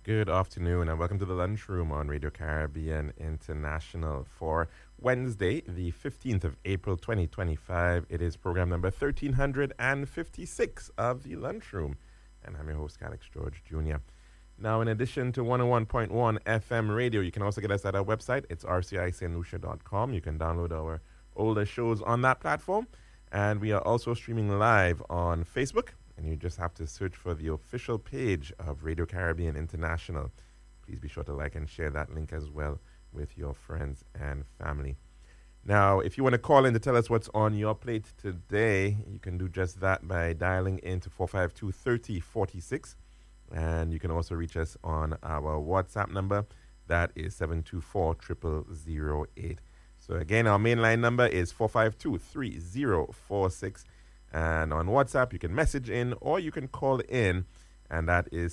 Good afternoon and welcome to the lunchroom on Radio Caribbean International for Wednesday, the 15th of April 2025. It is program number 1356 of the lunchroom. And I'm your host, Alex George Jr. Now, in addition to 101.1 FM radio, you can also get us at our website. It's rciclucia.com. You can download our older shows on that platform. And we are also streaming live on Facebook. And you just have to search for the official page of Radio Caribbean International. Please be sure to like and share that link as well with your friends and family. Now, if you want to call in to tell us what's on your plate today, you can do just that by dialing into 452-3046. And you can also reach us on our WhatsApp number. That is 724-0008. So again, our mainline number is 452-3046. And on WhatsApp, you can message in or you can call in, and that is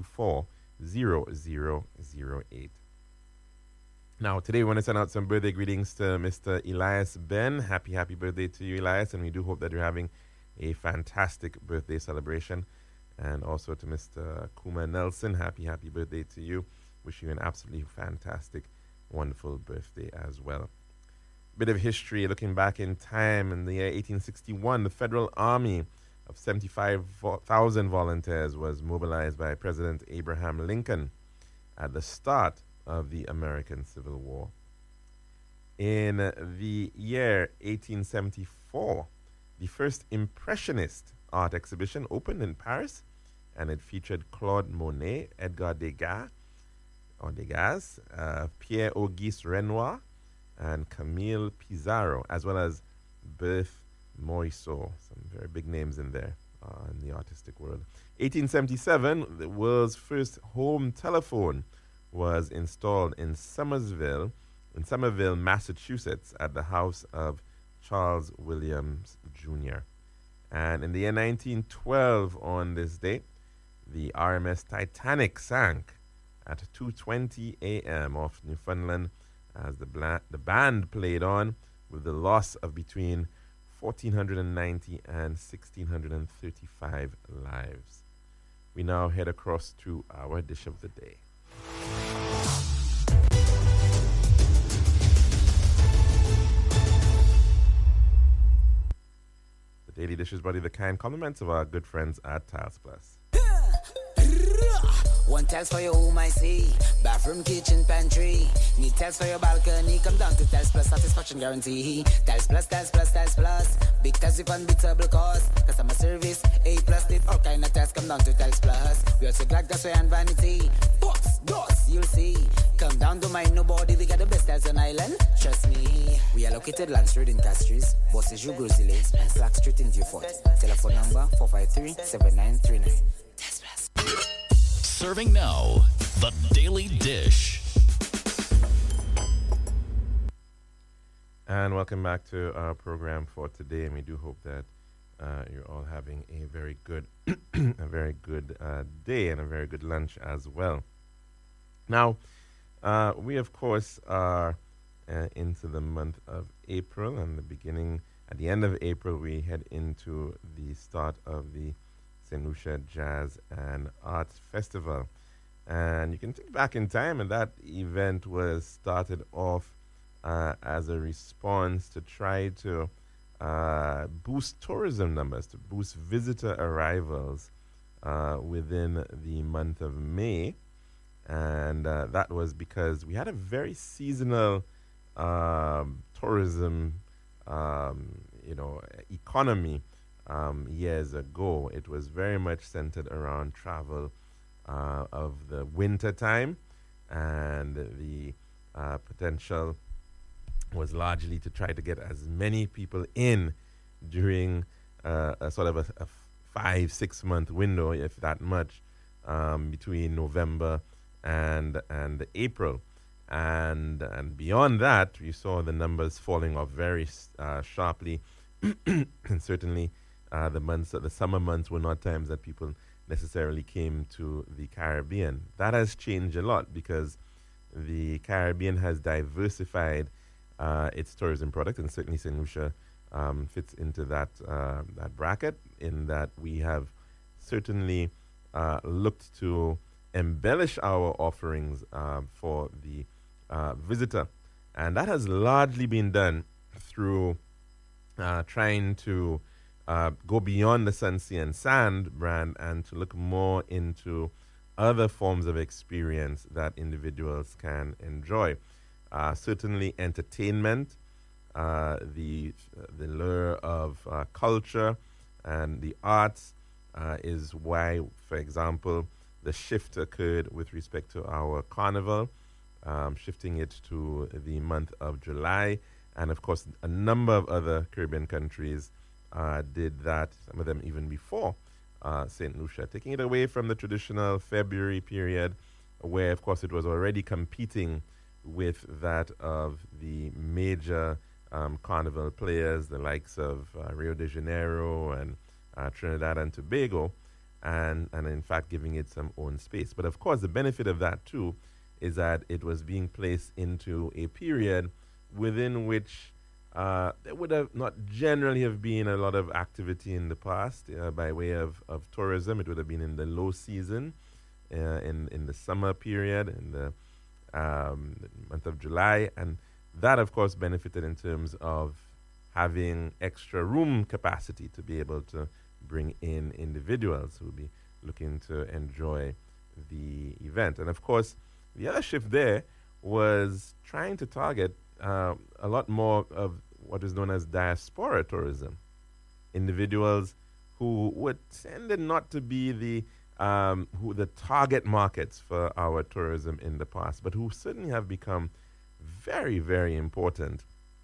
724-0008. Now, today we want to send out some birthday greetings to Mr. Elias Ben. Happy birthday to you, Elias, and we do hope that you're having a fantastic birthday celebration. And also to Mr. Kuma Nelson, happy birthday to you. Wish you an absolutely fantastic, wonderful birthday as well. Bit of history, looking back in time, in the year 1861, the Federal Army of 75,000 volunteers was mobilized by President Abraham Lincoln at the start of the American Civil War. In the year 1874, the first Impressionist art exhibition opened in Paris, and it featured Claude Monet, Edgar Degas, Pierre-Auguste Renoir, and Camille Pissarro, as well as Berthe Morisot. Some very big names in there in the artistic world. 1877, the world's first home telephone was installed in Somerville, Massachusetts, at the house of Charles Williams Jr. And in the year 1912, on this date, the RMS Titanic sank at 2:20 a.m. off Newfoundland, as the band played on with the loss of between 1,490 and 1,635 lives. We now head across to our dish of the day. The daily dish is brought the kind compliments of our good friends at Tiles Plus. One tiles for your home, I see. Bathroom, kitchen, pantry. Need tiles for your balcony. Come down to Tiles Plus, satisfaction guarantee. Tiles Plus, Tiles Plus, Tiles Plus. Big tiles with unbeatable cost. Customer service, A+. Need all kind of tiles. Come down to Tiles Plus. We also got gasway and vanity. Box, doors, you'll see. Come down to mind nobody. We got the best tiles on island. Trust me. We are located Lance Road in Castries, Bosses Grozile, and Slack Street in Vieux Fort. Telephone number 453-7939. Tiles Plus. Serving now, the Daily Dish. And welcome back to our program for today. And we do hope that you're all having a very good, day and a very good lunch as well. Now, we of course are into the month of April, and at the end of April, we head into the start of the St. Lucia Jazz and Arts Festival. And you can think back in time, and that event was started off as a response to try to boost tourism numbers, to boost visitor arrivals within the month of May. And that was because we had a very seasonal tourism economy. Years ago, it was very much centered around travel of the winter time, and the potential was largely to try to get as many people in during a sort of a 5-6 month window, if that much, between November and April. And beyond that, we saw the numbers falling off very sharply, and certainly the summer months were not times that people necessarily came to the Caribbean. That has changed a lot because the Caribbean has diversified its tourism product, and certainly St. Lucia fits into that bracket, in that we have certainly looked to embellish our offerings for the visitor. And that has largely been done through trying to go beyond the Sun, Sea, and Sand brand and to look more into other forms of experience that individuals can enjoy. Certainly entertainment, the lure of culture and the arts is why, for example, the shift occurred with respect to our carnival, shifting it to the month of July. And of course, a number of other Caribbean countries did that, some of them even before St. Lucia, taking it away from the traditional February period, where, of course, it was already competing with that of the major carnival players, the likes of Rio de Janeiro and Trinidad and Tobago, and in fact giving it some own space. But of course, the benefit of that too is that it was being placed into a period within which there would have not generally have been a lot of activity in the past by way of tourism. It would have been in the low season, in the summer period, in the month of July, and that of course benefited in terms of having extra room capacity to be able to bring in individuals who will be looking to enjoy the event. And of course, the other shift there was trying to target a lot more of what is known as diaspora tourism. Individuals who were tended not to be the target markets for our tourism in the past, but who certainly have become very, very important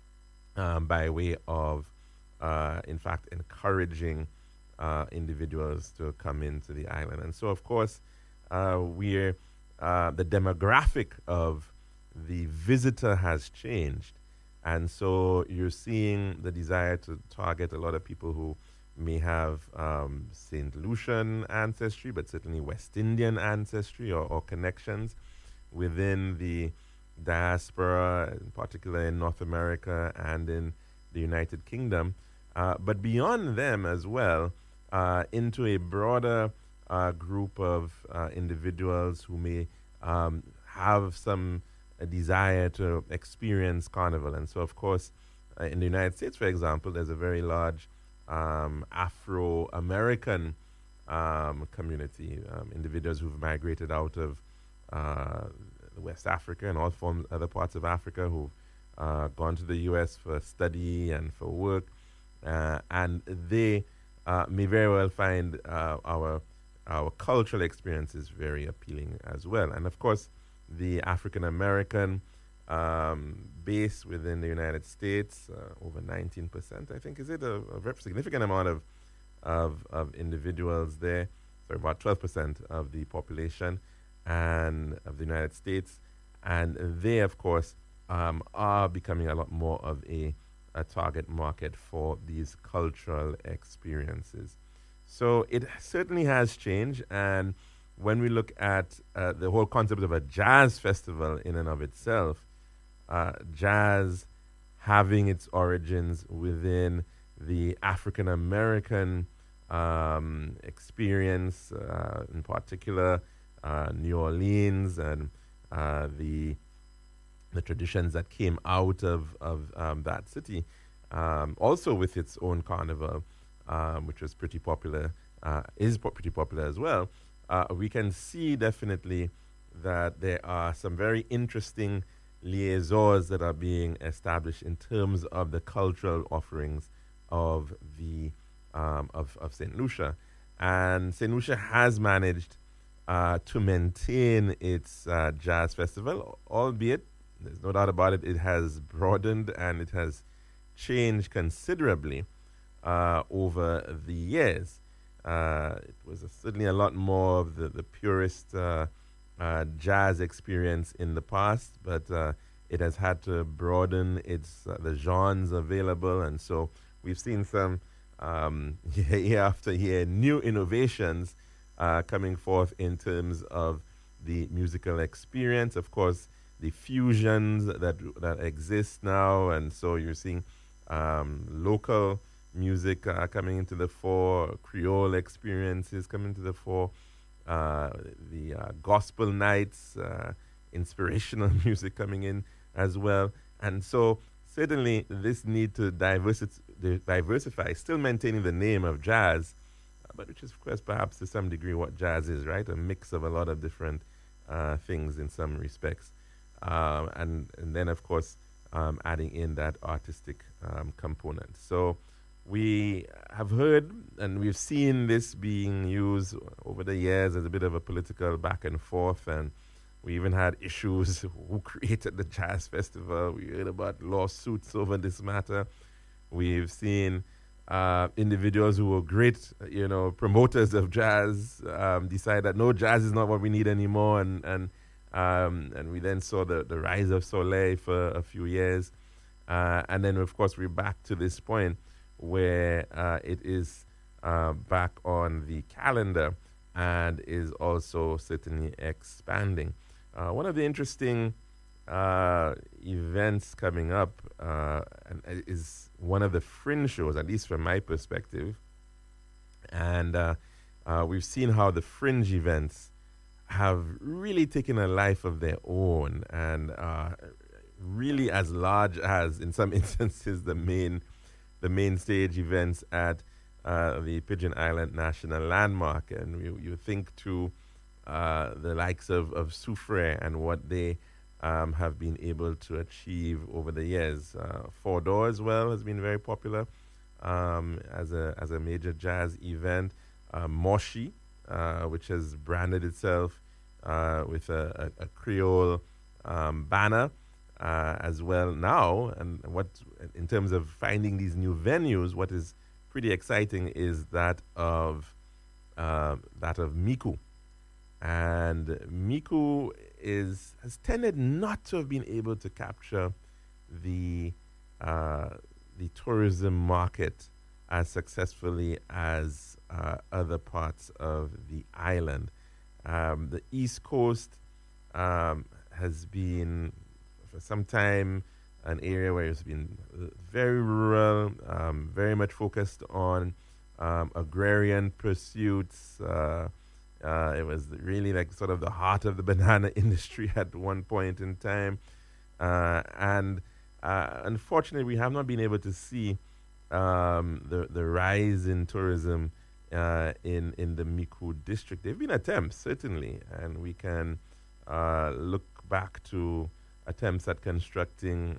by way of, in fact, encouraging individuals to come into the island. And so, of course, the demographic of the visitor has changed. And so you're seeing the desire to target a lot of people who may have St. Lucian ancestry, but certainly West Indian ancestry or connections within the diaspora, in particular in North America and in the United Kingdom. But beyond them as well, into a broader group of individuals who may have some desire to experience carnival. And so, of course, in the United States, for example, there's a very large Afro-American community, individuals who've migrated out of West Africa and other parts of Africa who've gone to the U.S. for study and for work. And they may very well find our cultural experiences very appealing as well. And of course, the African American base within the United States, over 19%, I think, is it a very significant amount of individuals there, so about 12% of the population and of the United States. And they, of course, are becoming a lot more of a target market for these cultural experiences. So it certainly has changed. And when we look at the whole concept of a jazz festival in and of itself, jazz having its origins within the African American experience, in particular New Orleans and the traditions that came out of that city, also with its own carnival, which was pretty popular, is pretty popular as well. We can see definitely that there are some very interesting liaisons that are being established in terms of the cultural offerings of the of St. Lucia. And St. Lucia has managed to maintain its jazz festival, albeit, there's no doubt about it, it has broadened and it has changed considerably over the years. It was certainly a lot more of the purest jazz experience in the past, but it has had to broaden the genres available, and so we've seen some year after year new innovations coming forth in terms of the musical experience. Of course, the fusions that exist now, and so you're seeing local music coming into the fore, Creole experiences coming to the fore, the gospel nights, inspirational music coming in as well. And so certainly this need to diversify, still maintaining the name of jazz, but which is, of course, perhaps to some degree what jazz is, right? A mix of a lot of different things in some respects. And then, of course, adding in that artistic component. So we have heard and we've seen this being used over the years as a bit of a political back and forth, and we even had issues who created the jazz festival. We heard about lawsuits over this matter. We've seen individuals who were great, promoters of jazz decide that no, jazz is not what we need anymore, and we then saw the rise of Soleil for a few years, and then of course we're back to this point where it is back on the calendar and is also certainly expanding. One of the interesting events coming up and is one of the fringe shows, at least from my perspective. And we've seen how the fringe events have really taken a life of their own and really as large as, in some instances, the main stage events at the Pigeon Island National Landmark. And you think to the likes of Soufriere and what they have been able to achieve over the years. Four Door as well has been very popular as a major jazz event. Moshi, which has branded itself with a Creole banner as well now. And what, in terms of finding these new venues, what is pretty exciting is that of Miku. And Miku has tended not to have been able to capture the tourism market as successfully as other parts of the island. The East Coast has been for some time an area where it's been very rural, very much focused on agrarian pursuits. It was really like sort of the heart of the banana industry at one point in time. And unfortunately, we have not been able to see the rise in tourism in the Miku district. There have been attempts, certainly, and we can look back to attempts at constructing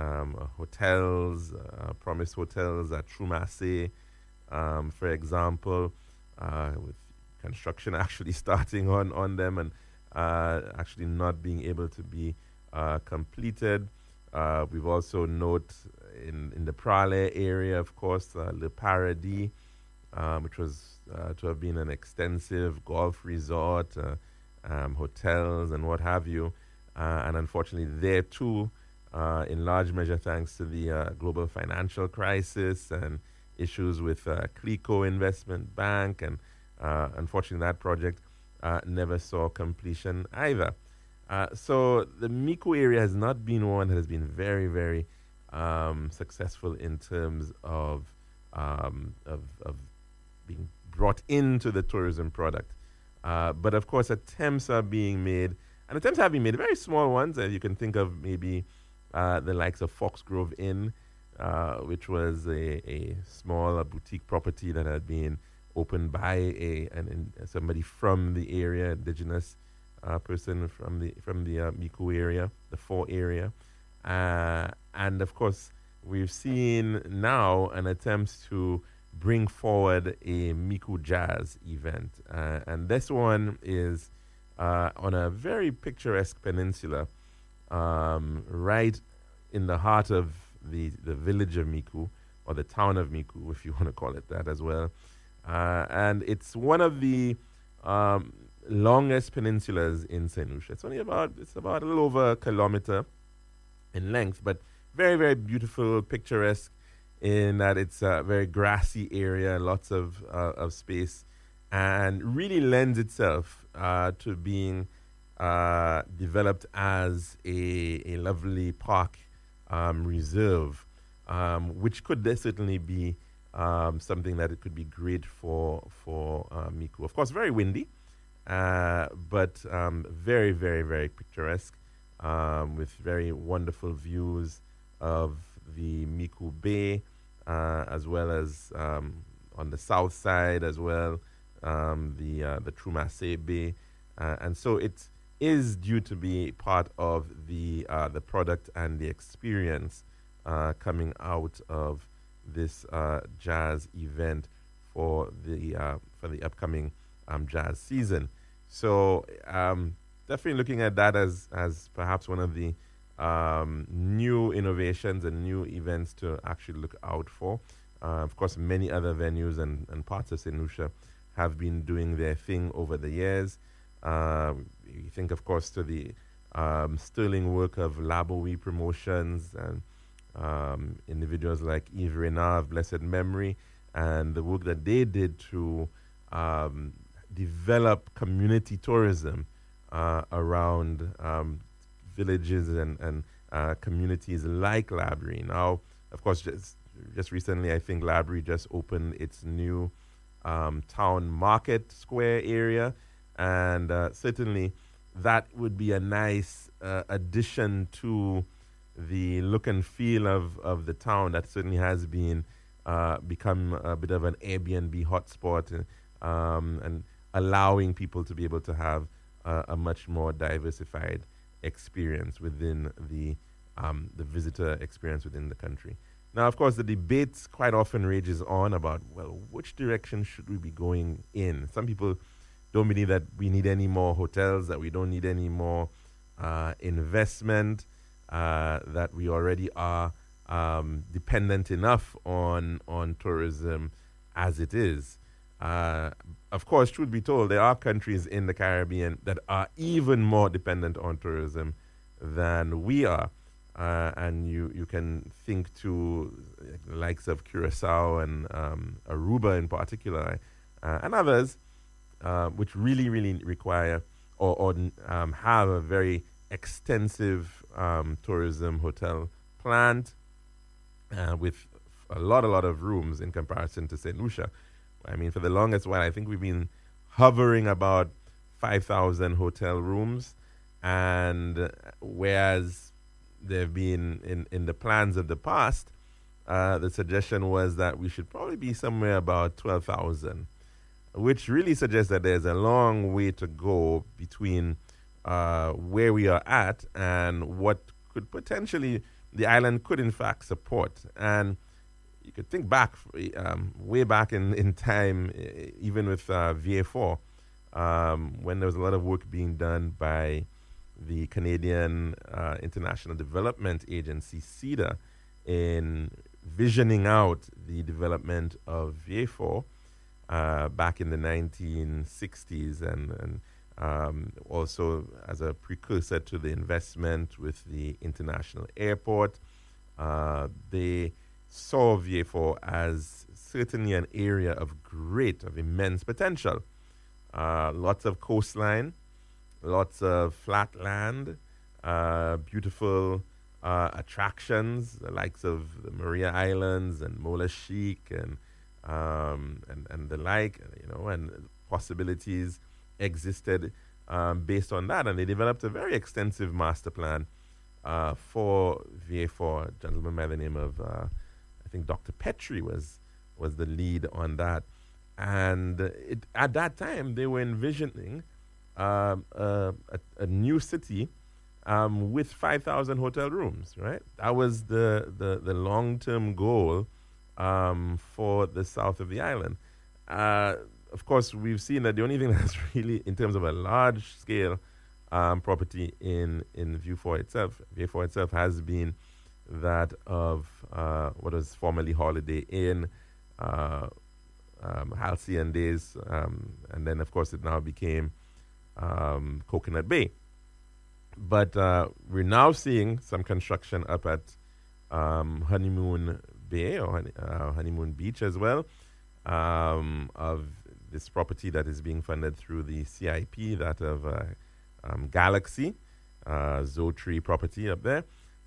hotels, promised hotels at Trumase, for example, with construction actually starting on them and actually not being able to be completed. We've also noted in the Prale area, of course, Le Paradis, which was to have been an extensive golf resort, hotels and what have you. And unfortunately, there too, in large measure thanks to the global financial crisis and issues with Clico Investment Bank, and unfortunately that project never saw completion either. So the Miku area has not been one that has been very, very successful in terms of being brought into the tourism product. But of course, attempts are being made, and attempts have been made, very small ones. You can think of maybe the likes of Foxgrove Inn, which was a small boutique property that had been opened by somebody from the area, indigenous person from the Miku area, the Four area. And of course, we've seen now an attempt to bring forward a Miku Jazz event. And this one is on a very picturesque peninsula, right in the heart of the village of Miku, or the town of Miku, if you want to call it that as well. And it's one of the longest peninsulas in St. Lucia. It's about a little over a kilometer in length, but very, very beautiful, picturesque, in that it's a very grassy area, lots of space, and really lends itself to being developed as a lovely park reserve, which could certainly be something that it could be great for Miku. Of course, very windy, but very, very, very picturesque, with very wonderful views of the Miku Bay, as well as on the south side as well, the Trumase Bay, and so it is due to be part of the product and the experience coming out of this jazz event for the upcoming jazz season. So definitely looking at that as perhaps one of the new innovations and new events to actually look out for. Of course, many other venues and parts of St. Lucia have been doing their thing over the years. You think, of course, to the sterling work of Labowie Promotions and individuals like Yves Renard of blessed memory, and the work that they did to develop community tourism around villages and communities like Labrie. Now, of course, just recently, I think Labrie just opened its new town market square area, and certainly that would be a nice addition to the look and feel of the town that certainly has been become a bit of an Airbnb hotspot, and allowing people to be able to have a much more diversified experience within the visitor experience within the country. Now, of course, the debate quite often rages on about, well, which direction should we be going in? Some people don't believe that we need any more hotels, that we don't need any more investment, that we already are dependent enough on tourism as it is. Of course, truth be told, there are countries in the Caribbean that are even more dependent on tourism than we are. And you can think to the likes of Curacao and Aruba in particular, and others, which really, really require or have a very extensive tourism hotel plant with a lot of rooms in comparison to St. Lucia. I mean, for the longest while, I think we've been hovering about 5,000 hotel rooms, and whereas there have been in the plans of the past, the suggestion was that we should probably be somewhere about 12,000, which really suggests that there's a long way to go between where we are at and what could potentially the island could in fact support. And you could think back, way back in time, even with VA4, when there was a lot of work being done by the Canadian International Development Agency, CIDA, in visioning out the development of VA4 back in the 1960s, and also as a precursor to the investment with the international airport. They saw VA4 as certainly an area of immense potential. Lots of coastline, lots of flat land, beautiful attractions, the likes of the Maria Islands and Mola Chic and the like, and possibilities existed based on that. And they developed a very extensive master plan for VA4. A gentleman by the name of, I think Dr. Petrie was the lead on that. And at that time, they were envisioning a new city with 5,000 hotel rooms, right? That was the long-term goal for the south of the island. Of course, we've seen that the only thing that's really, in terms of a large-scale property in VA4 itself has been that of what was formerly Holiday Inn, Halcyon Days, and then, of course, it now became Coconut Bay. But we're now seeing some construction up at Honeymoon Bay or Honeymoon Beach as well, of this property that is being funded through the CIP, that of Galaxy, Zotree property up there.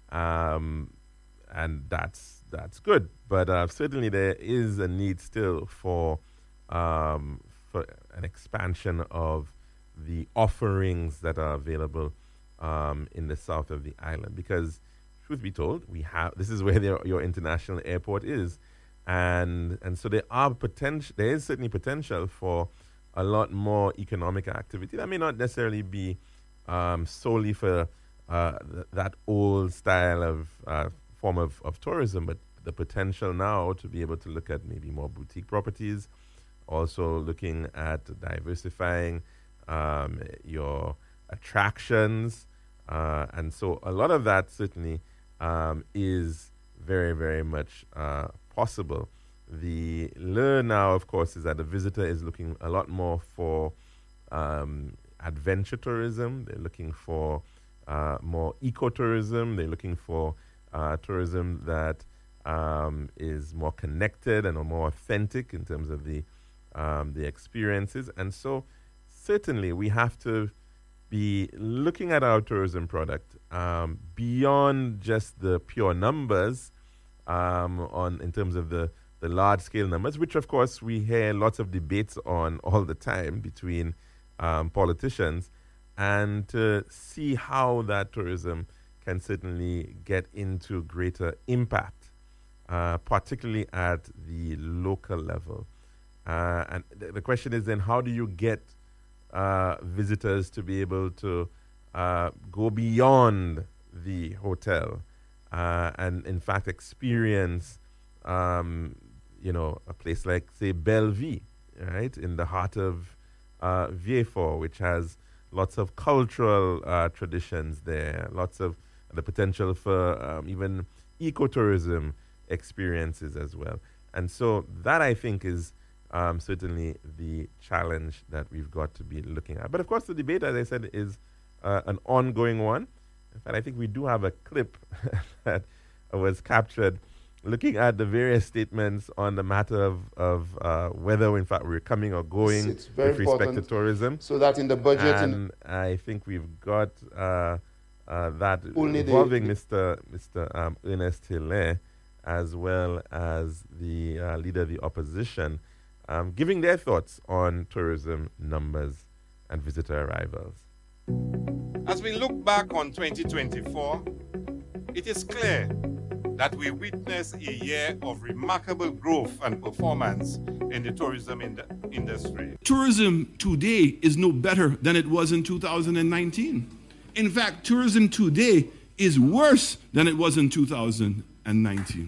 And that's good. But certainly there is a need still for an expansion of the offerings that are available in the south of the island. Because, truth be told, this is where your international airport is, and so there is certainly potential for a lot more economic activity that may not necessarily be solely for that old style of form of tourism, but the potential now to be able to look at maybe more boutique properties, also looking at diversifying your attractions. And so a lot of that certainly is very, very much possible. The lure now, of course, is that the visitor is looking a lot more for adventure tourism. They're looking for more ecotourism. They're looking for tourism that is more connected and more authentic in terms of the experiences. And so certainly we have to be looking at our tourism product beyond just the pure numbers in terms of the large-scale numbers, which, of course, we hear lots of debates on all the time between politicians, and to see how that tourism can certainly get into greater impact, particularly at the local level. And the question is then, how do you get visitors to be able to go beyond the hotel and, in fact, experience, a place like, say, Bellevue, right, in the heart of Vieux-Fort, which has lots of cultural traditions there, lots of the potential for even ecotourism experiences as well. And so that, I think, is certainly the challenge that we've got to be looking at. But, of course, the debate, as I said, is an ongoing one. In fact, I think we do have a clip that was captured looking at the various statements on the matter of whether, in fact, we're coming or going with respect to tourism. So that in the budget... And I think we've got that involving Mr. Ernest Hilaire, as well as the leader of the opposition, giving their thoughts on tourism numbers and visitor arrivals. As we look back on 2024, it is clear that we witness a year of remarkable growth and performance in the tourism industry. Tourism today is no better than it was in 2019. In fact, tourism today is worse than it was in 2019.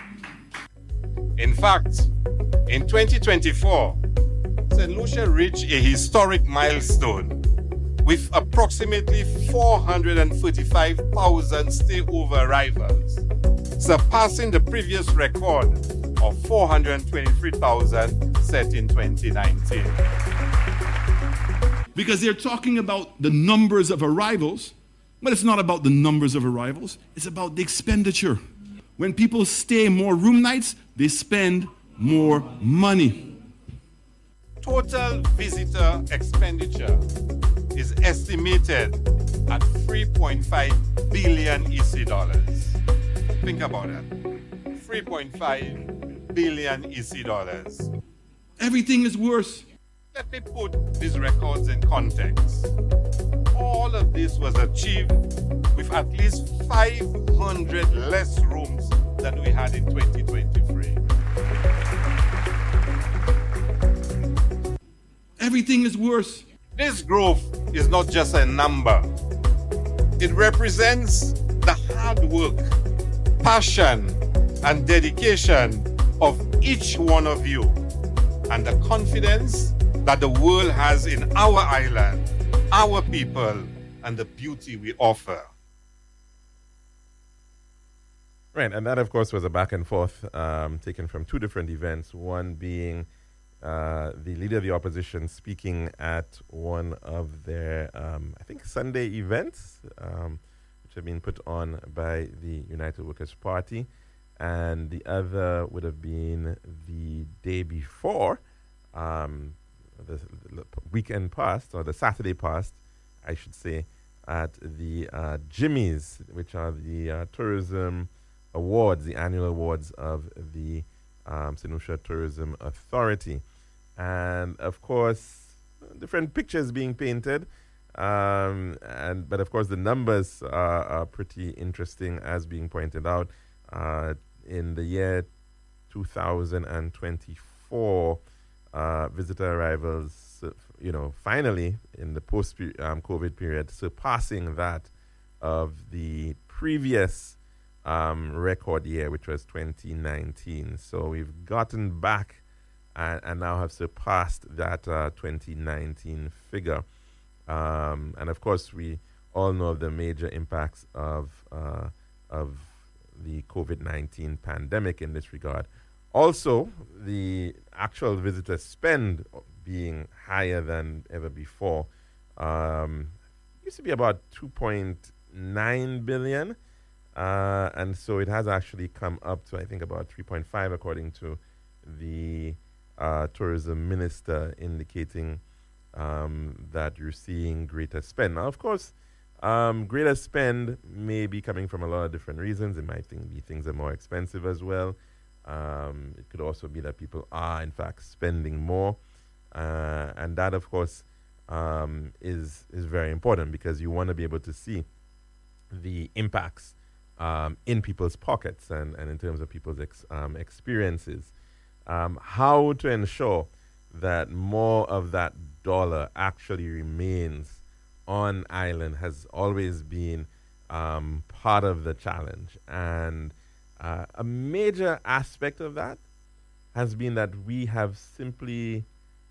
In fact, in 2024, St. Lucia reached a historic milestone with approximately 435,000 stayover arrivals, surpassing the previous record of 423,000 set in 2019. Because they're talking about the numbers of arrivals, but it's not about the numbers of arrivals, it's about the expenditure. When people stay more room nights, they spend more money. Total visitor expenditure is estimated at 3.5 billion EC dollars. Think about that. 3.5 billion EC dollars. Everything is worse. Let me put these records in context. All of this was achieved with at least 500 less rooms than we had in 2023. Everything is worse. This growth is not just a number. It represents the hard work, passion, and dedication of each one of you, and the confidence that the world has in our island, our people, and the beauty we offer. Right, and that, of course, was a back and forth taken from two different events, one being the leader of the opposition speaking at one of their, I think, Sunday events, which have been put on by the United Workers' Party, and the other would have been the day before, the weekend past, or the Saturday past, I should say, at the Jimmy's, which are the tourism awards, the annual awards of the St. Lucia Tourism Authority. And, of course, different pictures being painted. But of course, the numbers are pretty interesting, as being pointed out. In the year 2024, visitor arrivals, finally in the post-COVID period, surpassing that of the previous record year, which was 2019. So we've gotten back and now have surpassed that 2019 figure. And of course, we all know of the major impacts of the COVID-19 pandemic in this regard. Also, the actual visitor spend being higher than ever before. Used to be about 2.9 billion. And so it has actually come up to, I think, about 3.5, according to the tourism minister, indicating that you're seeing greater spend. Now, of course, greater spend may be coming from a lot of different reasons. It might be things are more expensive as well. It could also be that people are, in fact, spending more. And that, of course, is very important, because you want to be able to see the impacts in people's pockets and in terms of people's experiences. How to ensure that more of that dollar actually remains on island has always been part of the challenge. And a major aspect of that has been that we have simply,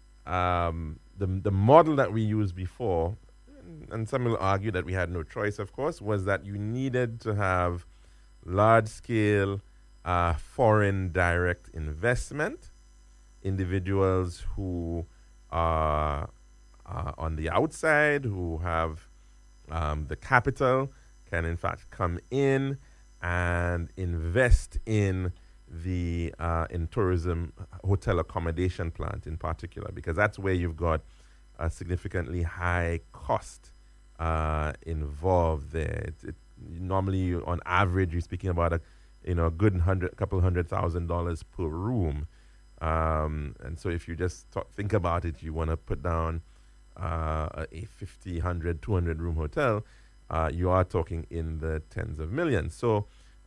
the model that we used before, and some will argue that we had no choice, of course, was that you needed to have large-scale foreign direct investment, individuals who are on the outside, who have the capital, can in fact come in and invest in the in tourism hotel accommodation plant in particular, because that's where you've got a significantly high cost involved there. Normally, on average, you're speaking about a good couple $100,000 per room. And so if you just think about it, you want to put down a 50, 100, 200 room hotel, you are talking in the tens of millions. So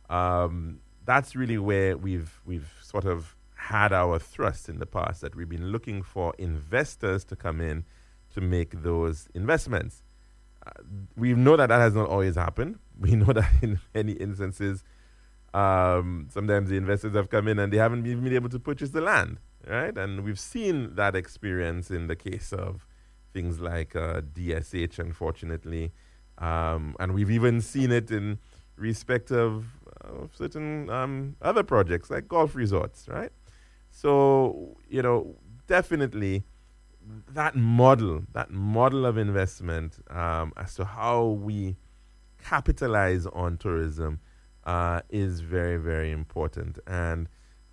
that's really where we've sort of had our thrust in the past, that we've been looking for investors to come in to make those investments. We know that has not always happened. We know that in many instances, sometimes the investors have come in and they haven't even been able to purchase the land, right? And we've seen that experience in the case of things like DSH, unfortunately. And we've even seen it in respect of certain other projects like golf resorts, right? So, definitely that model of investment as to how we capitalize on tourism is very, very important. And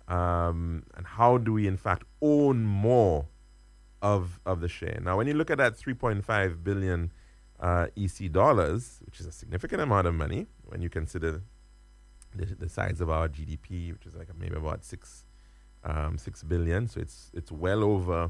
how do we, in fact, own more of the share? Now, when you look at that 3.5 billion EC dollars, which is a significant amount of money when you consider the size of our GDP, which is like maybe about 6 billion. So it's well over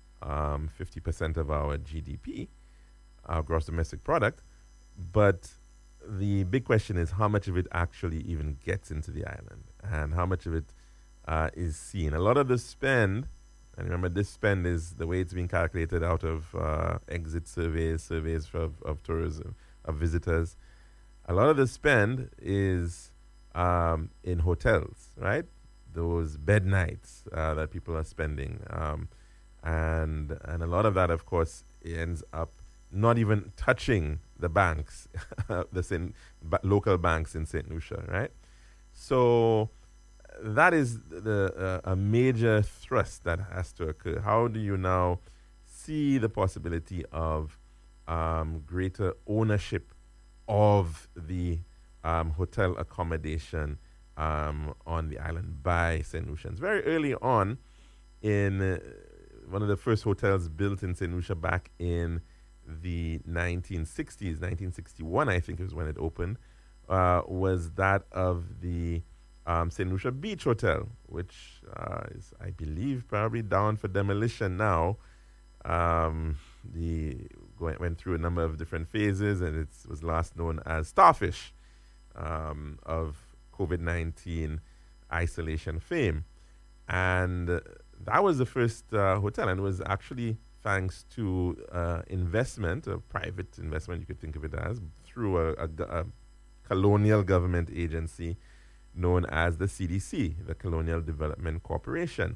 50% of our GDP, our gross domestic product. But the big question is how much of it actually even gets into the island, and how much of it is seen. A lot of the spend, and remember, this spend is the way it's being calculated out of exit surveys of tourism, of visitors. A lot of the spend is in hotels, right? Those bed nights that people are spending. And a lot of that, of course, ends up not even touching the banks, local banks in St. Lucia, right? So that is a major thrust that has to occur. How do you now see the possibility of greater ownership of the hotel accommodation on the island by St. Lucians? Very early on, in one of the first hotels built in St. Lucia back in the 1960s, 1961, I think is when it opened, was that of the St. Lucia Beach Hotel, which is, I believe, probably down for demolition now. went through a number of different phases, and it was last known as Starfish, of COVID-19 isolation fame. And that was the first hotel, and it was actually thanks to investment, a private investment, you could think of it as, through a colonial government agency known as the CDC, the Colonial Development Corporation.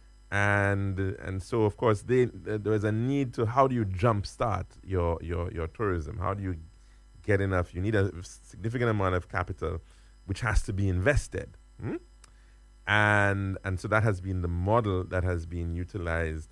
And so, of course, there was a need to, how do you jumpstart your tourism? How do you get enough? You need a significant amount of capital, which has to be invested. And so that has been the model that has been utilized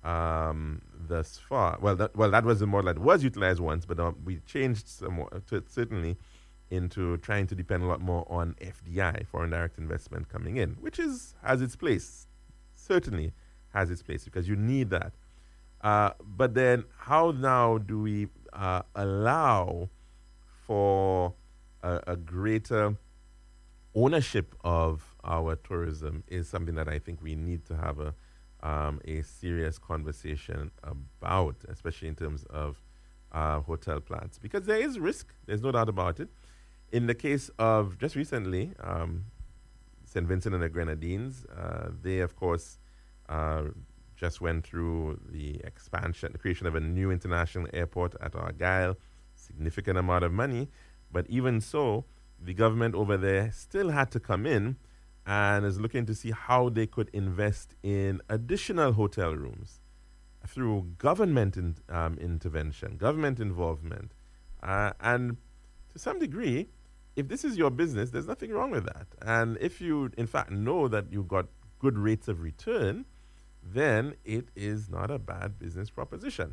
thus far. That was the model that was utilized once, but we changed somewhat to it, certainly, into trying to depend a lot more on FDI, foreign direct investment, coming in, which has its place. Certainly has its place, because you need that. But then how now do we allow for a greater ownership of our tourism is something that I think we need to have a serious conversation about, especially in terms of hotel plans, because there is risk. There's no doubt about it. In the case of just recently, St. Vincent and the Grenadines, they, of course, just went through the creation of a new international airport at Argyle, significant amount of money. But even so, the government over there still had to come in and is looking to see how they could invest in additional hotel rooms through government intervention, government involvement. And to some degree, if this is your business, there's nothing wrong with that. And if you, in fact, know that you've got good rates of return, then it is not a bad business proposition.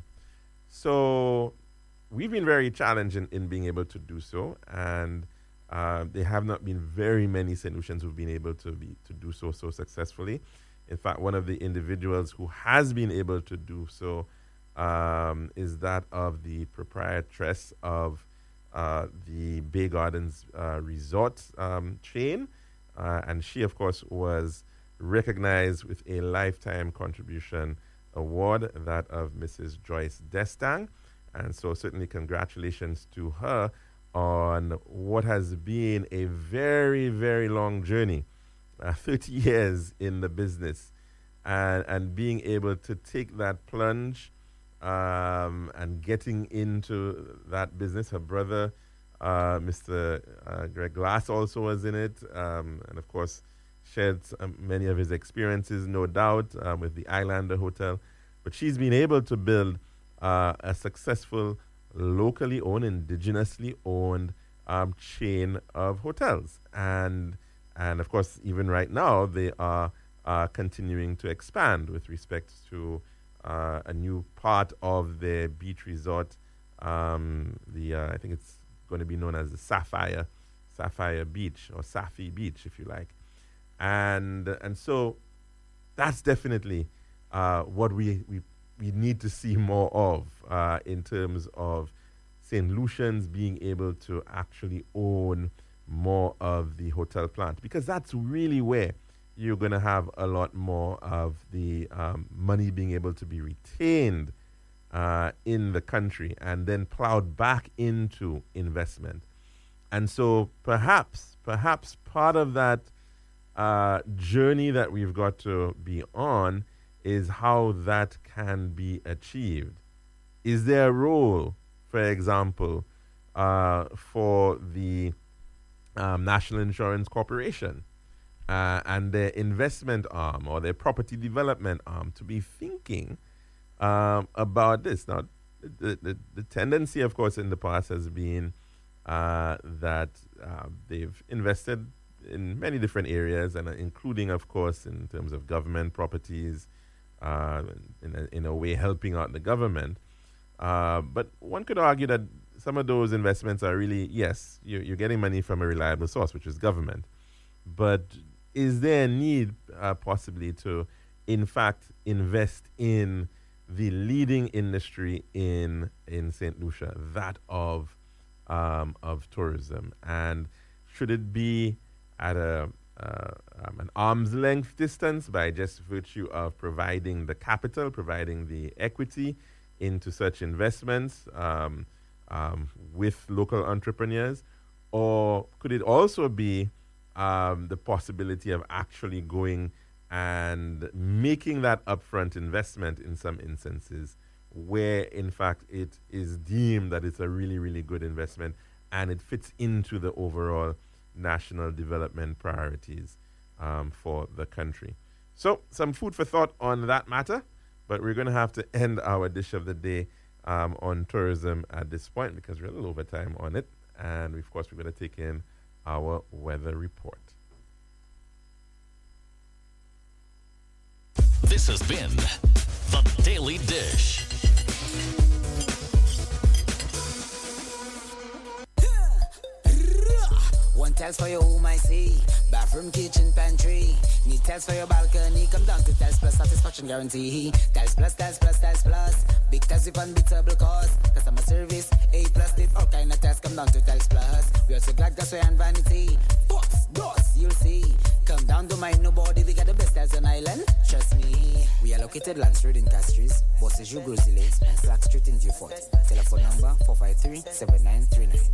So we've been very challenged in being able to do so. And there have not been very many solutions who've been able to do so successfully. In fact, one of the individuals who has been able to do so is that of the proprietress of the Bay Gardens resort chain. And she, of course, was recognized with a Lifetime Contribution Award, that of Mrs. Joyce Destang. And so certainly congratulations to her on what has been a very, very long journey, 30 years in the business, and being able to take that plunge and getting into that business. Her brother, Mr. Greg Glass, also was in it, and of course shared many of his experiences, no doubt, with the Islander Hotel. But she's been able to build a successful, locally owned, indigenously owned chain of hotels. And of course, even right now, they are continuing to expand with respect to a new part of their beach resort. I think it's going to be known as the Sapphire Beach, or Safi Beach, if you like. And so that's definitely what we need to see more of in terms of St. Lucians being able to actually own more of the hotel plant, because that's really where you're going to have a lot more of the money being able to be retained in the country and then plowed back into investment. And so perhaps part of that journey that we've got to be on is how that can be achieved. Is there a role, for example, for the National Insurance Corporation and their investment arm or their property development arm to be thinking about this? Now, the tendency, of course, in the past has been that they've invested in many different areas, and including, of course, in terms of government properties, in a way helping out the government. But one could argue that some of those investments are really, yes, you're getting money from a reliable source, which is government. But is there a need possibly to, in fact, invest in the leading industry in St. Lucia, that of tourism? And should it be at an arm's length distance by just virtue of providing the capital, providing the equity, into such investments with local entrepreneurs? Or could it also be the possibility of actually going and making that upfront investment in some instances where, in fact, it is deemed that it's a really, really good investment and it fits into the overall national development priorities for the country? So, some food for thought on that matter, but we're going to have to end our dish of the day on tourism at this point because we're a little over time on it. And, of course, we're going to take in our weather report. This has been The Daily Dish. One tiles for your home, I see. Bathroom, kitchen, pantry. Need tiles for your balcony. Come down to Tiles Plus, satisfaction guarantee. Tiles Plus, Tiles Plus, Tiles Plus. Big tiles with unbeatable cost. Customer service, A+. Did all kind of tiles. Come down to Tiles Plus. We also got gasway and vanity. Box, doors, you'll see. Come down to mind nobody. We got the best tiles on island. Trust me. We are located Land Street in Castries, Bosses you Grizzly, and Slack Street in Beaufort. Telephone number 453-7939.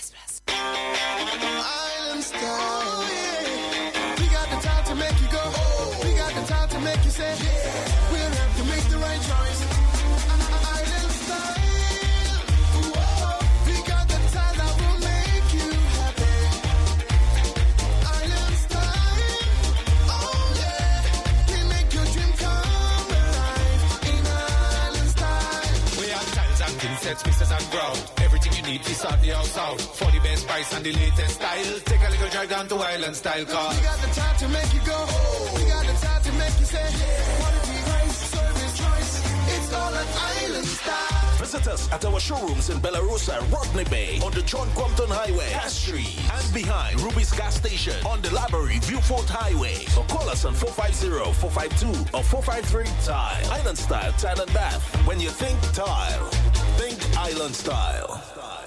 Island style, yeah. We got the time to make you go. We got the time to make you say, yeah. We'll have to make the right choice. Island style. Whoa. We got the time that will make you happy. Island style. Oh yeah. We make your dream come alive in Island style. We have tiles and thin sets, mixers and ground. Everything you need to sort the house out. For the best price and the latest style. Take a little drive down to Island Style Car. We got the time to make you go. We got the time to make you say, quality, price, service, choice. It's all an Island Style. Visit us at our showrooms in Belarus and Rodney Bay on the John Compton Highway, Castries, and behind Ruby's Gas Station on the Library Beaufort Highway. Or call us on 450-452 or 453-TILE. Island Style Tile and Bath. When you think tile, think Island Style.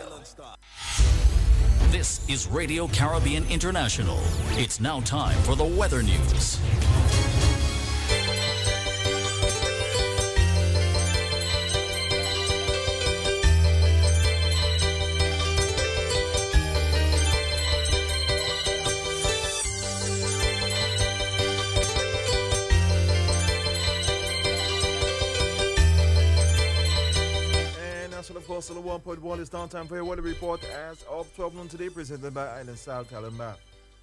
This is Radio Caribbean International. It's now time for the weather news. So the 1.1 is downtime for your weather report as of 12 noon today, presented by Island Style Tile and Bath.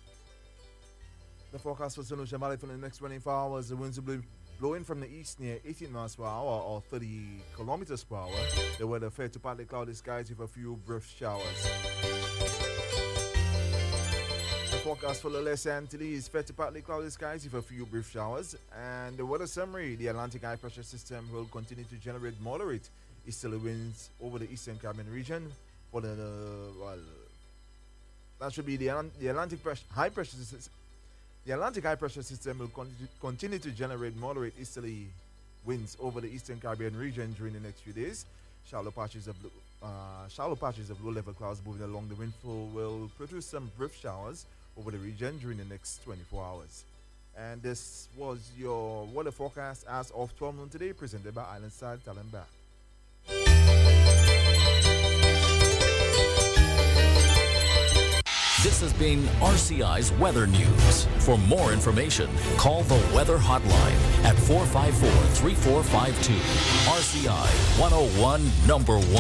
The forecast for St. Lucia Valley for the next 24 hours, the winds will be blowing from the east near 18 miles per hour or 30 kilometers per hour. The weather fair to partly cloudy skies with a few brief showers. The forecast for the Les Antilles is fair to partly cloudy skies with a few brief showers. And the weather summary, the Atlantic high pressure system will continue to generate moderate easterly winds over the eastern Caribbean region. For the that should be the Atlantic high pressure system. The Atlantic high pressure system will continue to generate moderate easterly winds over the eastern Caribbean region during the next few days. Shallow patches of low-level clouds moving along the windflow will produce some brief showers over the region during the next 24 hours. And this was your weather forecast as of 12 noon today, presented by Island Style Tile and Bath. This has been RCI's Weather News. For more information, call the Weather Hotline at 454-3452. RCI 101 number 1.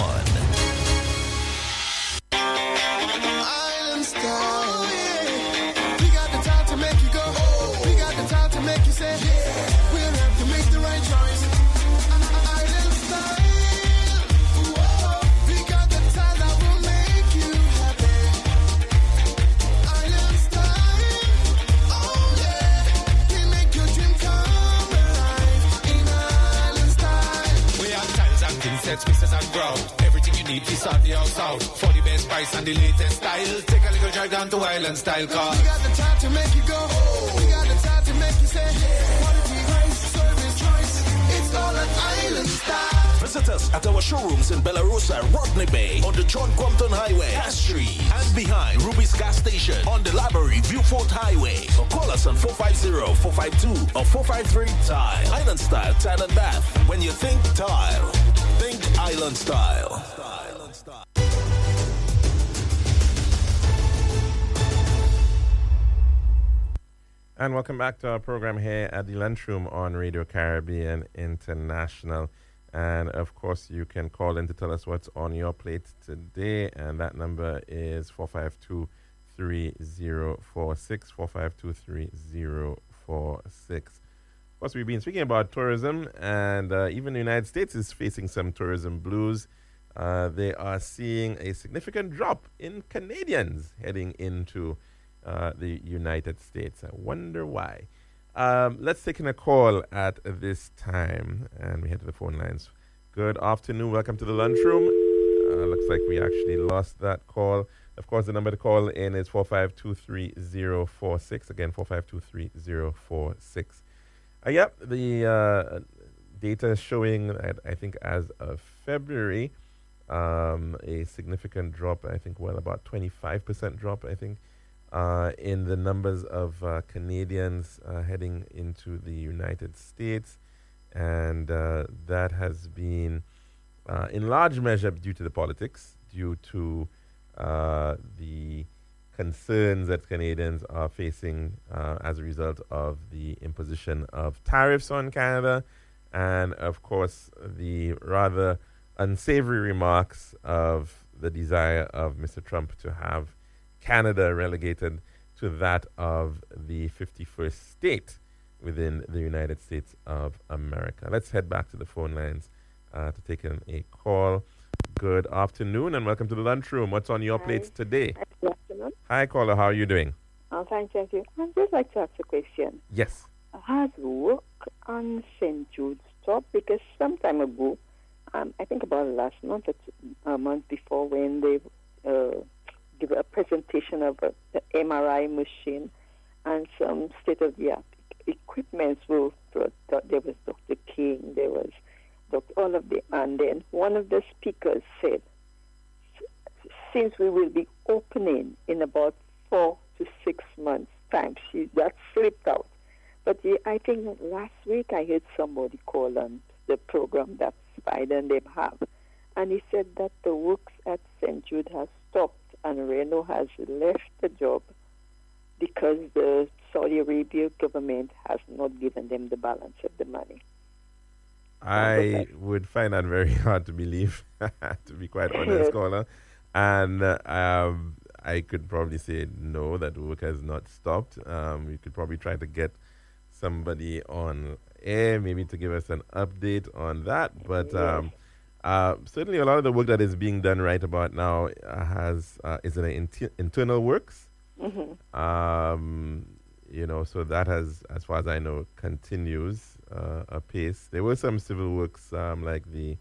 Island Style, yeah. We got the time to make you go. We got the time to make you say, yeah. We'll have to make the right choice. Island Style. Whoa. We got the time that will make you happy. Island Style. Oh yeah. We make your dream come alive in Island Style. We have tiles and thin sets, mixers and ground. Everything you need to sort the house out. For the best price and the latest style. Take a little drive down to Island Style Car. We got the time to make you go. We got the time to make you say, quality, price, service, choice. It's all an Island Style. Visit us at our showrooms in Belarus and Rodney Bay on the John Compton Highway, Castries, and behind Ruby's Gas Station on the Library Viewfort Highway. Or call us on 450-452 or 453 Tile. Island Style Tile and Bath. When you think tile, think Island Style. And welcome back to our program here at the Lunchroom on Radio Caribbean International. And of course, you can call in to tell us what's on your plate today. And that number is 452-3046, 452-3046. Of course, we've been speaking about tourism, and even the United States is facing some tourism blues. They are seeing a significant drop in Canadians heading into the United States. I wonder why. Let's take in a call at this time, and we head to the phone lines. Good afternoon. Welcome to the Lunchroom. Looks like we actually lost that call. Of course, the number to call in is 452-3046. Again, 452-3046. Yep, the data is showing that I think as of February, a significant drop, I think, well, about 25% drop, I think, in the numbers of Canadians heading into the United States. And that has been in large measure due to the politics, due to the concerns that Canadians are facing as a result of the imposition of tariffs on Canada, and of course the rather unsavory remarks of the desire of Mr. Trump to have Canada relegated to that of the 51st state within the United States of America. Let's head back to the phone lines to take in a call. Good afternoon and welcome to the Lunchroom. What's on your plate today? Good afternoon. Hi, caller. How are you doing? I'm fine, thank you. I'd just like to ask a question. Yes. Has work on St. Jude stopped? Because some time ago, I think about last month or a month before, when they give a presentation of the MRI machine and some state-of-the-art equipment were brought. There was Dr. King, there was all of them, and then one of the speakers said, since we will be opening in about 4 to 6 months' time, that slipped out. But I think last week I heard somebody call on the program that Spider and them have, and he said that the works at St. Jude has stopped and Reno has left the job because the Saudi Arabia government has not given them the balance of the money. I would find that very hard to believe, to be quite honest, caller. And I could probably say no, that work has not stopped. We could probably try to get somebody on air, maybe to give us an update on that. But certainly a lot of the work that is being done right about now is in internal works. Mm-hmm. So that has, as far as I know, continues apace. There were some civil works like the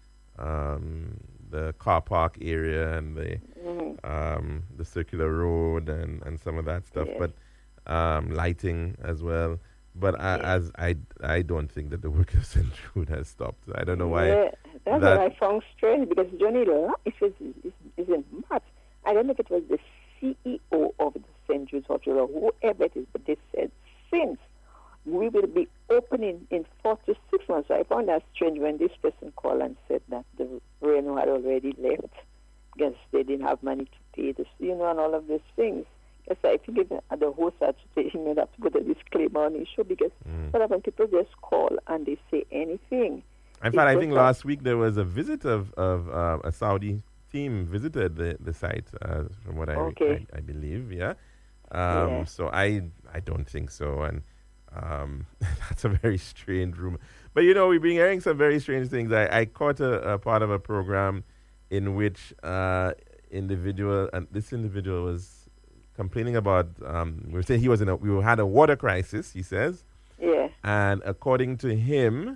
car park area and the circular road and some of that stuff, but lighting as well. But I don't think that the work of St. Jude has stopped. I don't know why. Yeah, that's what I found strange, because Johnny Law isn't much. I don't know if it was the CEO of the St. Jude's Hospital or whoever it is, but they said since we will be opening in 4 to 6 months. So I found that strange when this person called and said that the Reno had already left because they didn't have money to pay this, and all of these things. Yes, I think the host had to say he may have to put a disclaimer on his show, because when people just call and they say anything. In fact, I think last week there was a visit of a Saudi team visited the site, from what I believe, yeah. So I don't think so, and that's a very strange rumor. But we've been hearing some very strange things. I caught a part of a program in which this individual was complaining about, we were saying we had a water crisis, he says. Yeah. And according to him,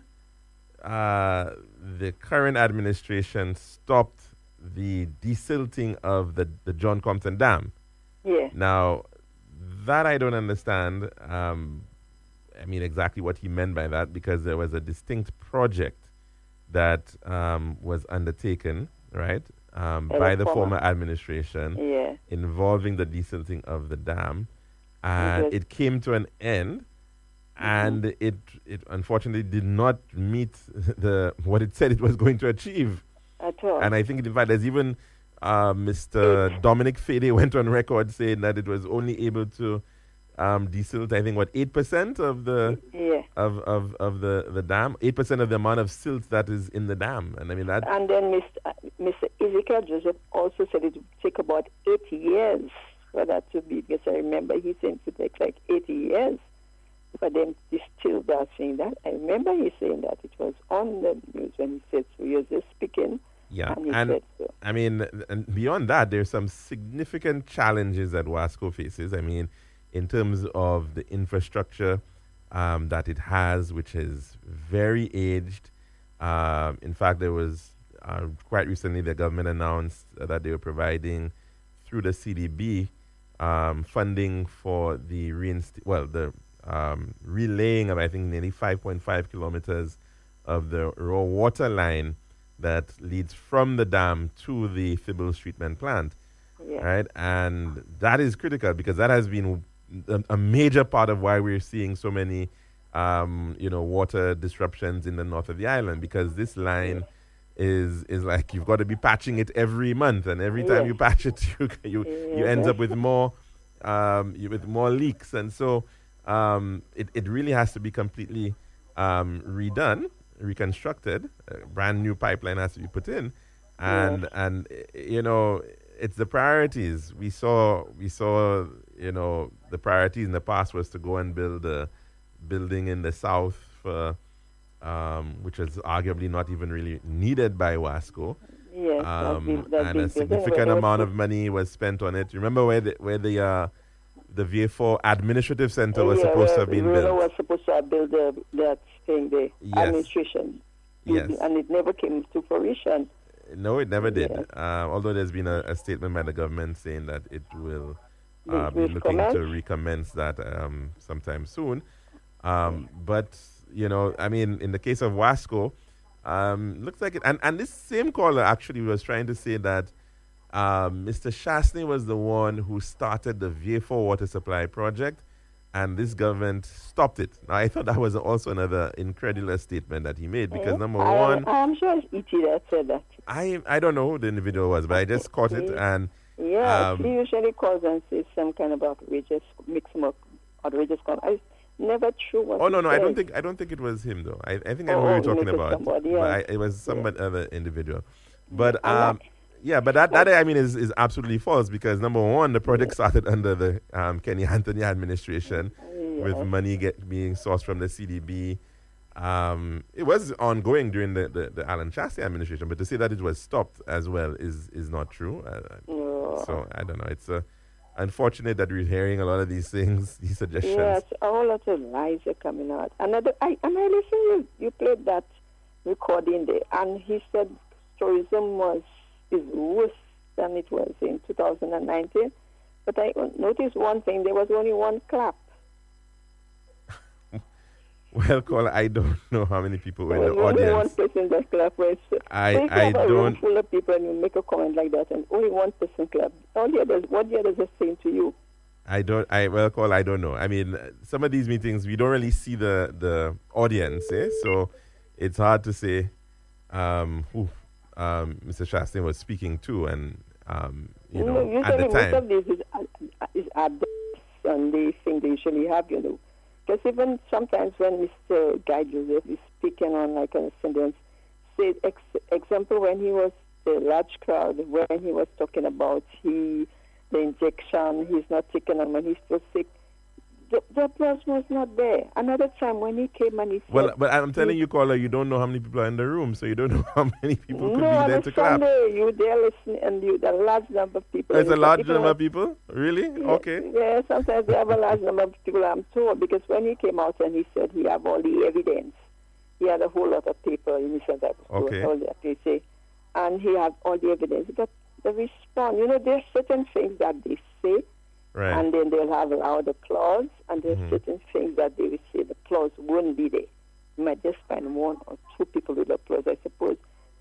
the current administration stopped the desilting of the John Compton Dam. Yeah. Now, that I don't understand. Exactly what he meant by that, because there was a distinct project that was undertaken, right? by the former administration Yeah. involving the desilting of the dam. And it came to an end, and it unfortunately did not meet what it said it was going to achieve. At all. And I think, in fact, there's even Mr. Dominic Fede went on record saying that it was only able to desilt, I think, 8% of the of the dam, 8% of the amount of silt that is in the dam. And I mean that. And then Mr. Ezekiel Joseph also said it would take about 80 years for that to be, because I remember he said it would take like 80 years for them to distill that, saying that. I remember he saying that. It was on the news when he said so. He was just speaking. Yeah, and he and said so. I mean, and beyond that, there's some significant challenges that Wasco faces. I mean, in terms of the infrastructure that it has, which is very aged. In fact, there was quite recently the government announced that they were providing through the CDB funding for the relaying of, I think, nearly 5.5 kilometers of the raw water line that leads from the dam to the Fibbles treatment plant. Yeah. Right? And that is critical because that has been a major part of why we're seeing so many water disruptions in the north of the island, because this line is like you've got to be patching it every month, and every time you patch it, you end up with more leaks, and so it really has to be completely redone, reconstructed. A brand new pipeline has to be put in, and it's the priorities. We saw the priorities in the past was to go and build a building in the south, which is arguably not even really needed by Wasco. Yes, and a significant amount of money was spent on it. Remember where the VA4 administrative center was supposed to have been built? was supposed to have built that thing, the administration. Yes. And it never came to fruition. No, it never did. Although there's been a statement by the government saying that it will be looking to recommence that sometime soon. But, I mean, in the case of Wasco, looks like it. And this same caller actually was trying to say that Mr. Shastney was the one who started the VA4 water supply project, and this government stopped it. Now, I thought that was also another incredulous statement that he made, because number one... I'm sure it's E.T. that said that. I don't know who the individual was, but I just caught it, and... Yeah, he usually calls and says some kind of outrageous comment. I never true what. Oh no, I don't think it was him though. I think I know who you're talking about. Somebody, but it was some other individual. But but that I mean is absolutely false, because number one, the project started under the Kenny Anthony administration with money being sourced from the CDB. It was ongoing during the Alan Shastney administration, but to say that it was stopped as well is not true. So I don't know. It's unfortunate that we're hearing a lot of these things, these suggestions. Yes, a whole lot of lies are coming out. I listened. You played that recording there, and he said tourism is worse than it was in 2019. But I noticed one thing: there was only one clap. Well, caller, I don't know how many people were in the only audience. One person that clapped. I don't. A room don't. full of people and you make a comment like that, and only one person clapped. What the others are saying to you? I don't know. I mean, some of these meetings we don't really see the audience, so it's hard to say who Mr. Shastney was speaking to, and usually at the time. Most of these is adults, and they think they usually have, Because even sometimes when Mr. Guy Joseph is speaking on like a sentence, say, example, when he was the large crowd, when he was talking about the injection, he's not taking them when he's still sick, the applause was not there. Another time when he came and he said... Well, but I'm telling you, caller, you don't know how many people are in the room, so you don't know how many people could be there to clap. No, you there listening, and the large number of people... There's a large number of people? Really? Yeah, Okay. Yeah, sometimes they have a large number of people, I'm told, because when he came out and he said he have all the evidence, he had a whole lot of paper in his hand that Okay. all that they say, and he had all the evidence. But the response, there's certain things that they say, right, and then they'll have loud applause, and there's certain things that they will say the applause won't be there. You might just find one or two people with applause, I suppose.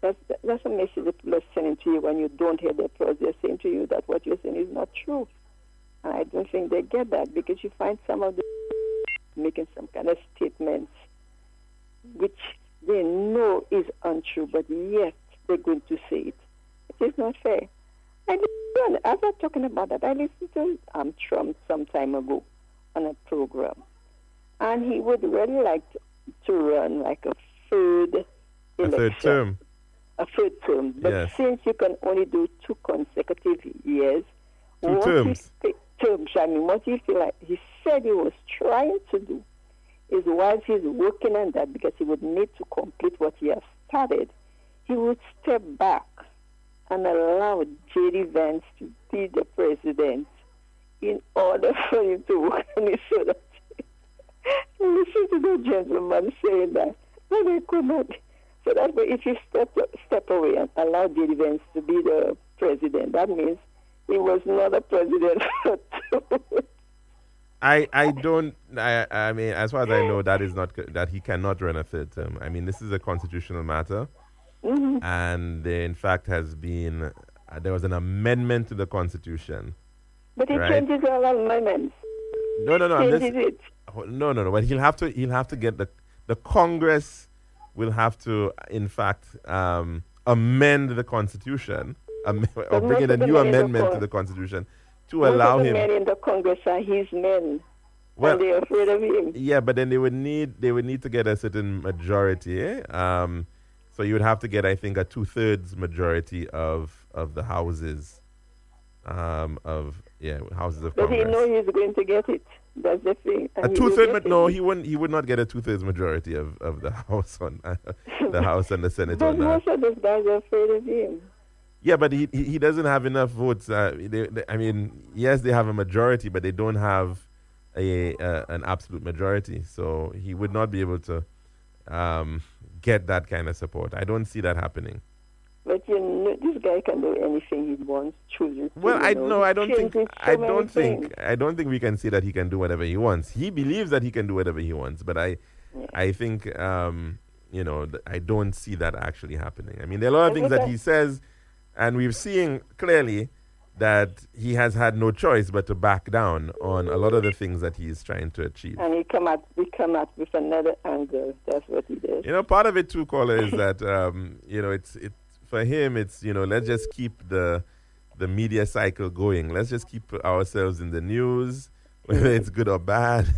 That's a message that people are sending to you when you don't hear their prayers. They're saying to you that what you're saying is not true. And I don't think they get that, because you find some of them making some kind of statements which they know is untrue, but yet they're going to say it. It is not fair. As I'm talking about that, I listened to Trump some time ago on a program, and he would really like to run like a third election. A third term. But Yes. since you can only do 2 consecutive years, Two terms. What he feel like he said he was trying to do is, while he's working on that, because he would need to complete what he has started, he would step back and allow J.D. Vance to be the president in order for him to work on it, so that listen to the gentleman saying that, but they could not. So that way, if you step away and allow J.D. Vance to be the president, that means he was not a president for 2. I mean, as far as I know, that he cannot run a third term. I mean, this is a constitutional matter. Mm-hmm. And there, in fact, has been, there was an amendment to the Constitution. But he right? changes all amendments. No. Changes it. No. But he'll have to get the Congress will have to, in fact, amend the Constitution, or bring in a new amendment to the Constitution to allow him. Most of the men in the Congress are his men. Well, and they're afraid of him. Yeah, but then they would need to get a certain majority. So you would have to get, I think, a 2/3 majority of the houses, houses of But Congress. he knows he's going to get it. That's the thing. A 2/3? No, he wouldn't. He would not get a 2/3 majority of the House on the House and the Senate But on that. most of those guys are afraid of him. Yeah, but he doesn't have enough votes. I mean, yes, they have a majority, but they don't have an absolute majority. So he would not be able to get that kind of support. I don't see that happening. But you know, this guy can do anything he wants, chooses. Well, I don't think things. we can say that he can do whatever he wants. He believes that he can do whatever he wants, but I think I don't see that actually happening. I mean, there are a lot of things that he says, and we've seen clearly that he has had no choice but to back down on a lot of the things that he is trying to achieve. And we come out with another angle. That's what he does. Part of it too, caller, is that it's for him. It's let's just keep the media cycle going. Let's just keep ourselves in the news, whether it's good or bad.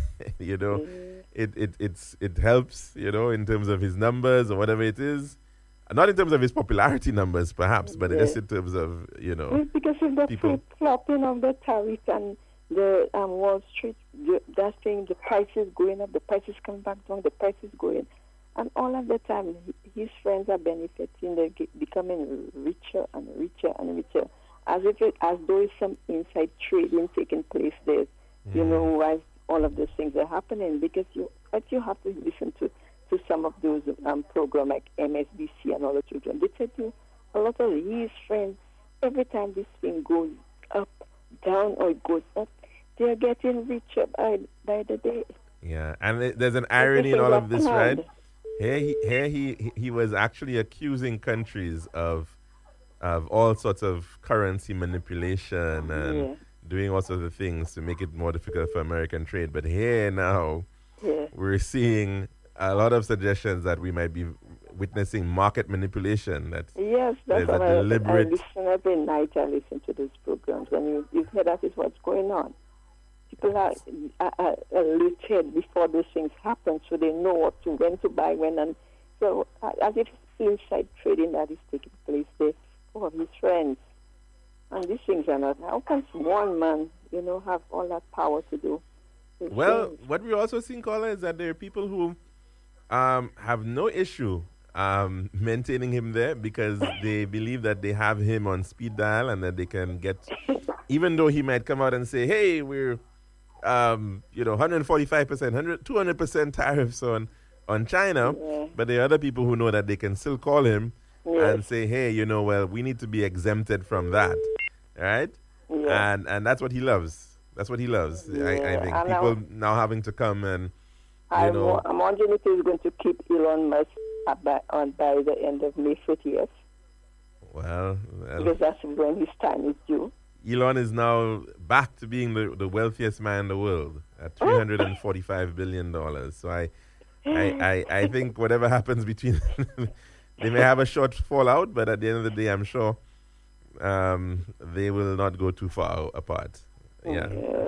It helps. In terms of his numbers or whatever it is. Not in terms of his popularity numbers, perhaps, but just in terms of, because of the flip-flopping of the tariff and the Wall Street, that thing, the prices going up, the prices coming back down, the prices going. And all of the time, his friends are benefiting, they're becoming richer and richer and richer, as though it's some inside trading taking place there, as all of those things are happening, because you have to listen to some of those programs like MSBC and all the children. They tell you a lot of his friends, every time this thing goes up, down, or it goes up, they are getting richer by the day. Yeah, and there's an irony in all of this, right? Here he was actually accusing countries of all sorts of currency manipulation and doing all sorts of things to make it more difficult for American trade. But here now, we're seeing a lot of suggestions that we might be witnessing market manipulation. That's what deliberate. I listen every night. I listen to these programs, and you hear that is what's going on. People are alerted before those things happen, so they know when to buy, when, and so as if inside trading that is taking place there for his friends. And these things are not. How can one man, have all that power to do? Well, what we also seen, caller, is that there are people who have no issue maintaining him there because they believe that they have him on speed dial and that they can get, even though he might come out and say, hey, we're 145%, 200% tariffs on China, but there are other people who know that they can still call him and say, hey, we need to be exempted from that, right? And that's what he loves. That's what he loves. I think people now having to come and I'm wondering if he's going to keep Elon Musk by the end of May 30th. Well, because that's when his time is due. Elon is now back to being the wealthiest man in the world at $345 billion. So I think whatever happens between they may have a short fallout, but at the end of the day, I'm sure they will not go too far apart. Yeah.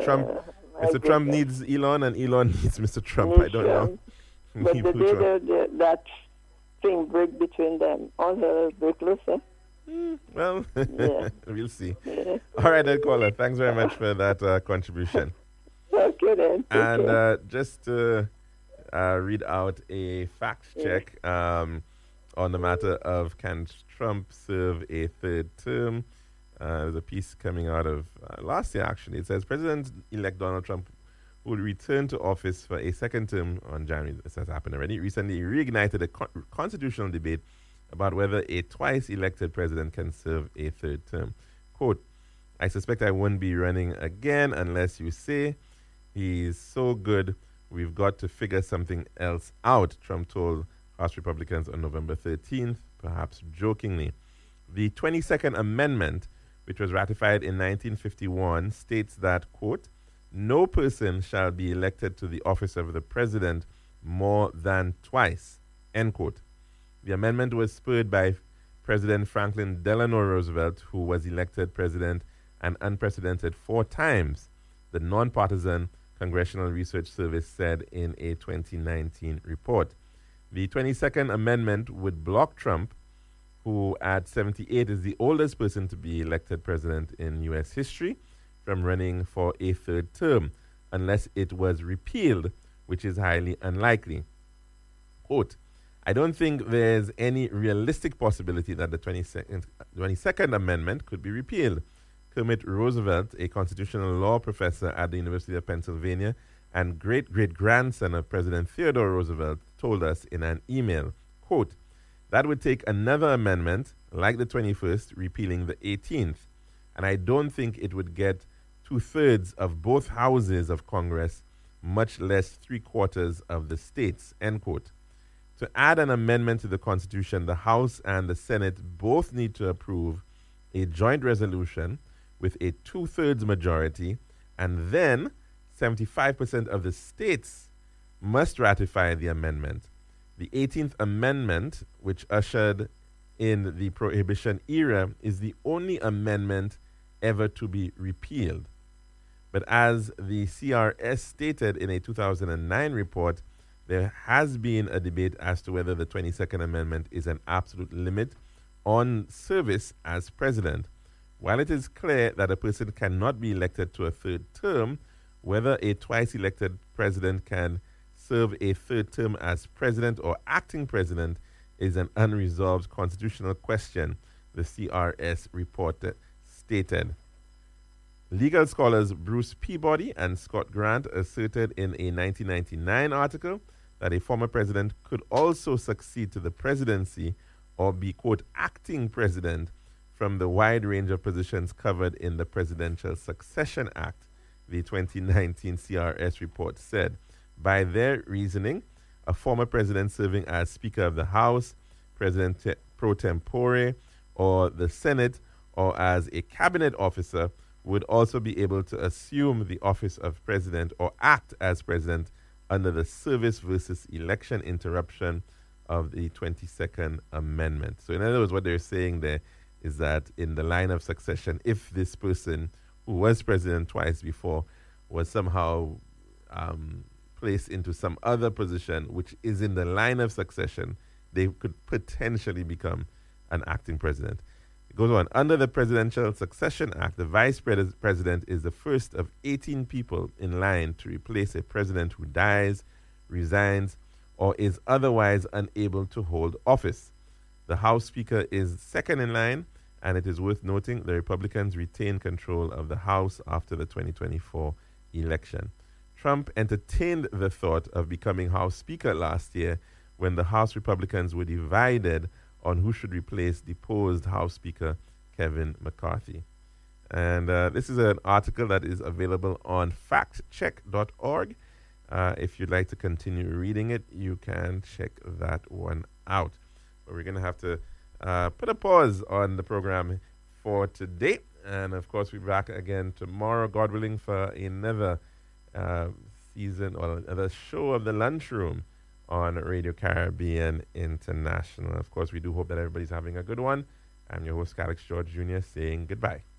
Mr. Trump needs Elon, and Elon needs Mr. Trump. I don't know. But the day that thing break between them, all hell break loose, eh? Well, Yeah. we'll see. Yeah. All right, then, caller. Thanks very much for that contribution. Okay, then. And just to read out a fact check on the matter of can Trump serve a third term. There's a piece coming out of last year, actually. It says President-elect Donald Trump will return to office for a second term on January. This has happened already. Recently, he reignited a constitutional debate about whether a twice-elected president can serve a third term. Quote, I suspect I won't be running again unless you say he's so good, we've got to figure something else out, Trump told House Republicans on November 13th, perhaps jokingly. The 22nd Amendment, which was ratified in 1951, states that, quote, no person shall be elected to the office of the president more than twice, end quote. The amendment was spurred by President Franklin Delano Roosevelt, who was elected president an unprecedented 4 times, the nonpartisan Congressional Research Service said in a 2019 report. The 22nd Amendment would block Trump, who at 78 is the oldest person to be elected president in U.S. history, from running for a third term, unless it was repealed, which is highly unlikely. Quote, I don't think there's any realistic possibility that the 22nd Amendment could be repealed. Kermit Roosevelt, a constitutional law professor at the University of Pennsylvania and great-great-grandson of President Theodore Roosevelt, told us in an email, quote, that would take another amendment, like the 21st, repealing the 18th, and I don't think it would get 2/3 of both houses of Congress, much less 3/4 of the states, end quote. To add an amendment to the Constitution, the House and the Senate both need to approve a joint resolution with a 2/3 majority, and then 75% of the states must ratify the amendment. The 18th Amendment, which ushered in the Prohibition era, is the only amendment ever to be repealed. But as the CRS stated in a 2009 report, there has been a debate as to whether the 22nd Amendment is an absolute limit on service as president. While it is clear that a person cannot be elected to a third term, whether a twice-elected president can serve a third term as president or acting president is an unresolved constitutional question, the CRS report stated. Legal scholars Bruce Peabody and Scott Grant asserted in a 1999 article that a former president could also succeed to the presidency or be, quote, acting president from the wide range of positions covered in the Presidential Succession Act, the 2019 CRS report said. By their reasoning, a former president serving as Speaker of the House, President pro tempore, or the Senate, or as a cabinet officer would also be able to assume the office of president or act as president under the service versus election interruption of the 22nd Amendment. So in other words, what they're saying there is that in the line of succession, if this person who was president twice before was somehow placed into some other position which is in the line of succession, they could potentially become an acting president. It goes on. Under the Presidential Succession Act, the vice president is the first of 18 people in line to replace a president who dies, resigns, or is otherwise unable to hold office. The House Speaker is second in line, and it is worth noting the Republicans retain control of the House after the 2024 election. Trump entertained the thought of becoming House Speaker last year when the House Republicans were divided on who should replace deposed House Speaker Kevin McCarthy. And this is an article that is available on factcheck.org. If you'd like to continue reading it, you can check that one out. But we're going to have to put a pause on the program for today. And, of course, we'll be back again tomorrow, God willing, for another season or another show of the Lunchroom on Radio Caribbean International. Of course, we do hope that everybody's having a good one. I'm your host, Alex George Jr., saying goodbye.